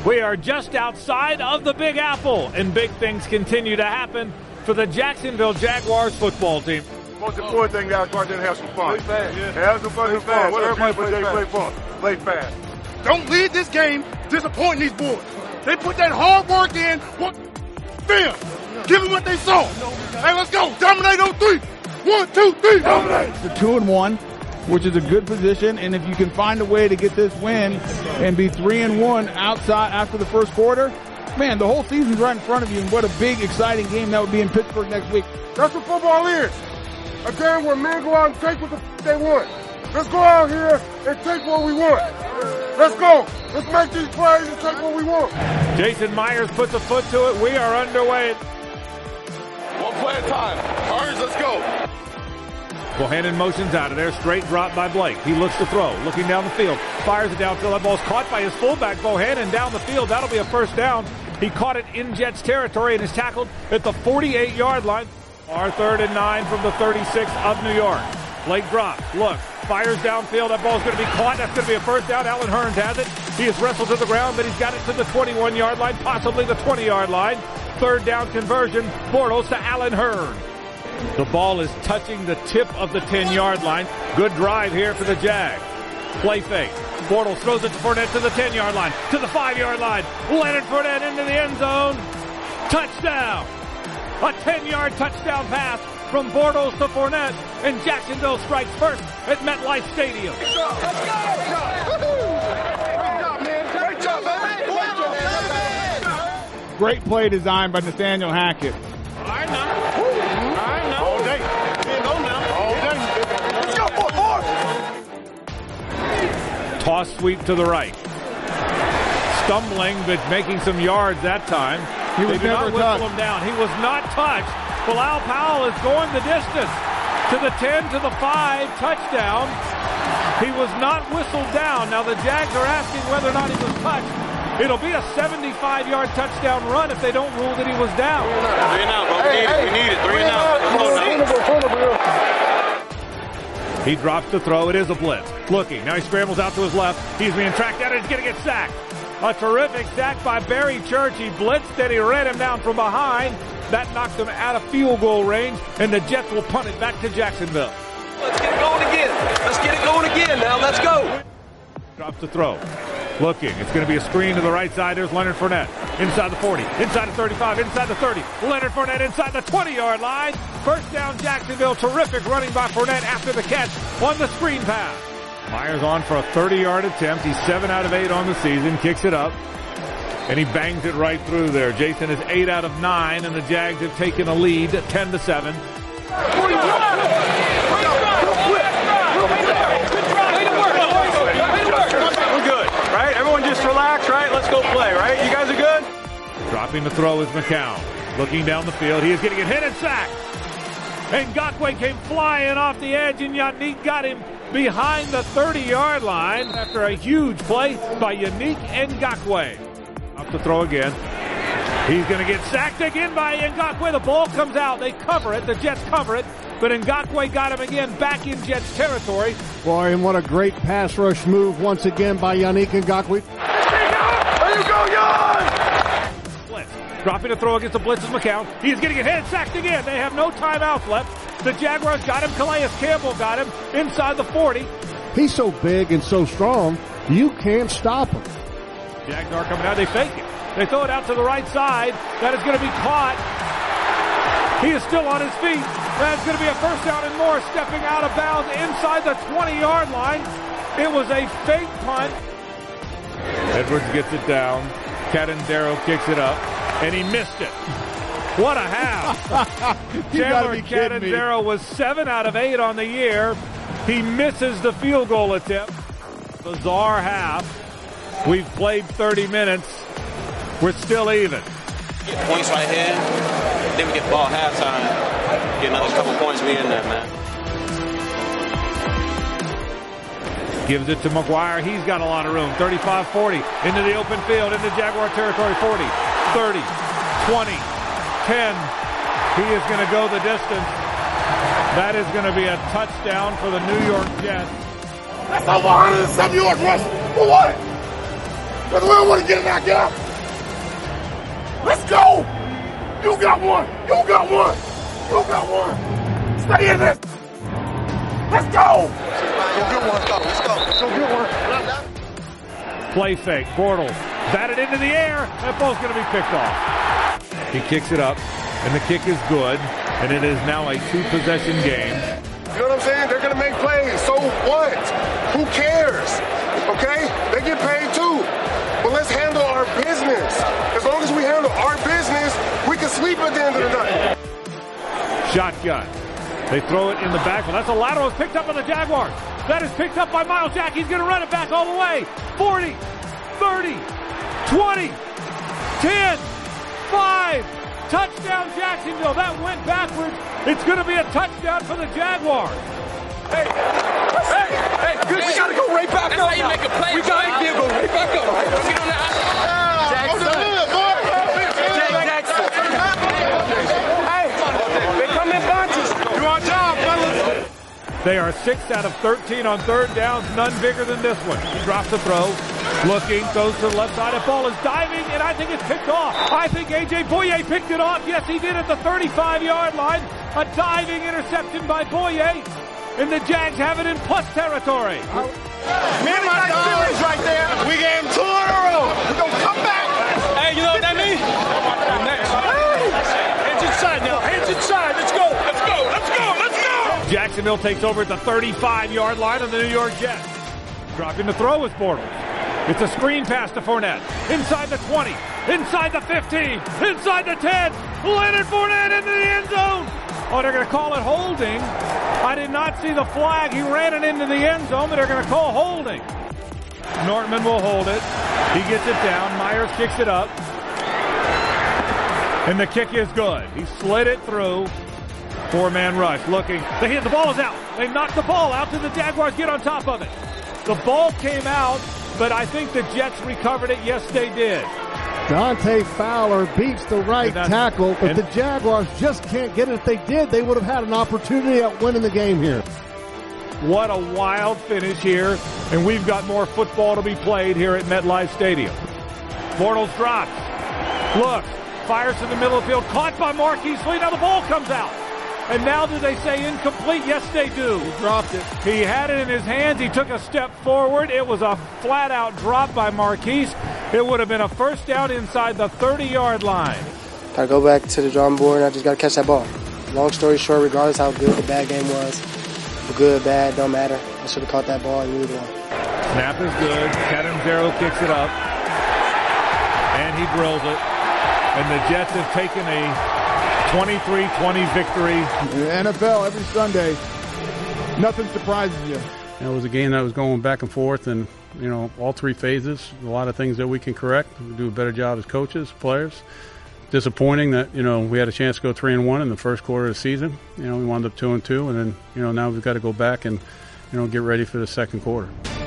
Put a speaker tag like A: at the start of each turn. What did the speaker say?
A: We are just outside of the Big Apple, and big things continue to happen for the Jacksonville Jaguars football team.
B: Most important thing, guys, go out there and have some fun. Play fast. Yeah. Have some fun. What everybody play fun. Play fast.
C: Don't lead this game disappointing these boys. They put that hard work in. Film. Give them what they saw. Hey, let's go. Dominate on 3. 1, 2, 3. Dominate.
D: It's a 2-1, which is a good position. And if you can find a way to get this win and be 3-1 outside after the first quarter, man, the whole season's right in front of you. And what a big, exciting game that would be in Pittsburgh next week.
B: That's what football is. A game where men go out and take what they want. Let's go out here and take what we want. Let's go. Let's make these plays and take what we want.
A: Jason Myers puts a foot to it. We are underway.
B: One play at a time. Hurries, let's go.
A: Bohannon motions out of there. Straight drop by Blake. He looks to throw. Looking down the field. Fires it downfield. That ball's caught by his fullback, Bohannon, down the field. That'll be a first down. He caught it in Jets territory and is tackled at the 48-yard line. Our 3rd and 9 from the 36 of New York. Blake drops. Look. Fires downfield. That ball's going to be caught. That's going to be a first down. Allen Hurns has it. He is wrestled to the ground, but he's got it to the 21-yard line, possibly the 20-yard line. 3rd down conversion. Bortles to Allen Hurns. The ball is touching the tip of the 10-yard line. Good drive here for the Jags. Play fake. Bortles throws it to Fournette to the 10-yard line, to the 5-yard line. Leonard Fournette into the end zone. Touchdown. A 10-yard touchdown pass from Bortles to Fournette, and Jacksonville strikes first at MetLife Stadium.
B: Great job, man.
D: Great play design by Nathaniel Hackett.
C: All right, now. All day. Go now. All day. Let's go, boy.
A: Toss sweep to the right. Stumbling, but making some yards that time.
D: He was
A: they did
D: never
A: not whistle
D: touched.
A: him down. He was not touched. Bilal Powell is going the distance. To the 10, to the 5, touchdown. He was not whistled down. Now the Jags are asking whether or not he was touched. It'll be a 75-yard touchdown run if they don't rule that he was down.
C: 3 and out, bro. We need it. 3 and out.
A: He drops the throw. It is a blitz. Looking. Now he scrambles out to his left. He's being tracked down and he's going to get sacked. A terrific sack by Barry Church. He blitzed and he ran him down from behind. That knocked him out of field goal range, and the Jets will punt it back to Jacksonville.
E: Let's get it going again. Let's get it going again now. Let's go.
A: Drops the throw. Looking. It's going to be a screen to the right side. There's Leonard Fournette. Inside the 40. Inside the 35. Inside the 30. Leonard Fournette inside the 20-yard line. First down, Jacksonville. Terrific running by Fournette after the catch on the screen pass. Myers on for a 30-yard attempt. He's 7 out of 8 on the season. Kicks it up. And he bangs it right through there. Jason is 8 out of 9, and the Jags have taken a lead, 10-7.
C: We're good, right? Everyone just relax, right? Let's go play, right? You guys are good?
A: Dropping the throw is McCown. Looking down the field. He is getting it hit and sacked. And Ngakoue came flying off the edge, and Yannick got him behind the 30-yard line after a huge play by Yannick Ngakoue. Up to throw again. He's going to get sacked again by Ngakoue. The ball comes out. They cover it. The Jets cover it. But Ngakoue got him again back in Jets territory.
F: Boy, and what a great pass rush move once again by Yannick Ngakoue.
B: There you go, Jan!
A: Blitz. Dropping a throw against the blitz is McCown. He's getting his head sacked again. They have no timeouts left. The Jaguars got him. Calais Campbell got him inside the 40.
F: He's so big and so strong, you can't stop him.
A: Jags are coming out. They fake it. They throw it out to the right side. That is going to be caught. He is still on his feet. That's going to be a first down and more. Stepping out of bounds inside the 20-yard line. It was a fake punt. Edwards gets it down. Cadendero kicks it up. And he missed it. What a half. Chandler Cadendero was 7 out of 8 on the year. He misses the field goal attempt. Bizarre half. We've played 30 minutes. We're still even.
E: Get points right here. Then we get the ball at halftime. Get another couple points. We in there, man.
A: Gives it to McGuire. He's got a lot of room. 35-40 into the open field, into Jaguar territory. 40, 30, 20, 10. He is going to go the distance. That is going to be a touchdown for the New York Jets.
B: That's over 107 yards rush. For what? Because we don't want to get knocked out. Let's go. You got one. You got one. You got one. Stay in this. Let's go.
C: Go get one. Let's go. Go get one.
A: Play fake. Bortles batted into the air. That ball's going to be picked off. He kicks it up, and the kick is good, and it is now a 2-possession game.
B: You know what I'm saying? They're going to make plays. So what? Who cares? Okay? They get paid too. But let's handle our business. As long as we handle our business, we can sleep at the end of the night.
A: Shotgun. They throw it in the backfield. That's a lateral. It's picked up by the Jaguars. That is picked up by Miles Jack. He's going to run it back all the way. 40, 30, 20, 10, 5. Touchdown Jacksonville. That went backwards. It's going to be a touchdown for the Jaguars.
G: Hey, good. We got to go right back up. That's how you make a play. We got to go right back up. See on that? Jackson. Hey, they come in bunches.
B: You on job, fellas.
A: They are 6 out of 13 on third downs, none bigger than this one. He drops the throw, looking, goes to the left side. The ball is diving, and I think it's picked off. I think A.J. Boye picked it off. Yes, he did at the 35-yard line. A diving interception by Boye, and the Jags have it in plus territory.
C: Me and my dog is right there. We gave him 2 in a row. We're going to come back.
G: Hey, you know what that means? Hands inside now. Hands inside. Let's go. Let's go. Let's go. Let's go.
A: Jacksonville takes over at the 35-yard line of the New York Jets. Dropping the throw with Bortles. It's a screen pass to Fournette. Inside the 20. Inside the 15. Inside the 10. Leonard Fournette into the end zone. Oh, they're going to call it holding. I did not see the flag. He ran it into the end zone, but they're going to call holding. Nortman will hold it. He gets it down. Myers kicks it up. And the kick is good. He slid it through. 4-man rush. Looking. They hit. The ball is out. They knocked the ball out. Did the Jaguars get on top of it? The ball came out, but I think the Jets recovered it. Yes, they did.
F: Dante Fowler beats the right tackle, but the Jaguars just can't get it. If they did, they would have had an opportunity at winning the game here.
A: What a wild finish here, and we've got more football to be played here at MetLife Stadium. Bortles drops, looks, fires to the middle of the field, caught by Marquise Lee. Now the ball comes out. And now do they say incomplete? Yes, they do.
D: He dropped it.
A: He had it in his hands. He took a step forward. It was a flat-out drop by Marquise. It would have been a first down inside the 30-yard line.
H: Got to go back to the drawing board, and I just got to catch that ball. Long story short, regardless how good the bad game was, good, bad, don't matter. I should have caught that ball and moved on.
A: Snap is good. Catanzaro kicks it up. And he drills it. And the Jets have taken a 23-20 victory.
D: In the NFL, every Sunday, nothing surprises you.
I: It was a game that was going back and forth, and all 3 phases. A lot of things that we can correct. We do a better job as coaches, players. Disappointing that we had a chance to go 3-1 in the first quarter of the season. We wound up 2-2, and then now we've got to go back and get ready for the second quarter.